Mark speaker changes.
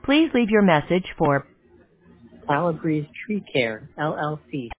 Speaker 1: Please leave your message for
Speaker 2: Flower Breeze Tree Care, LLC.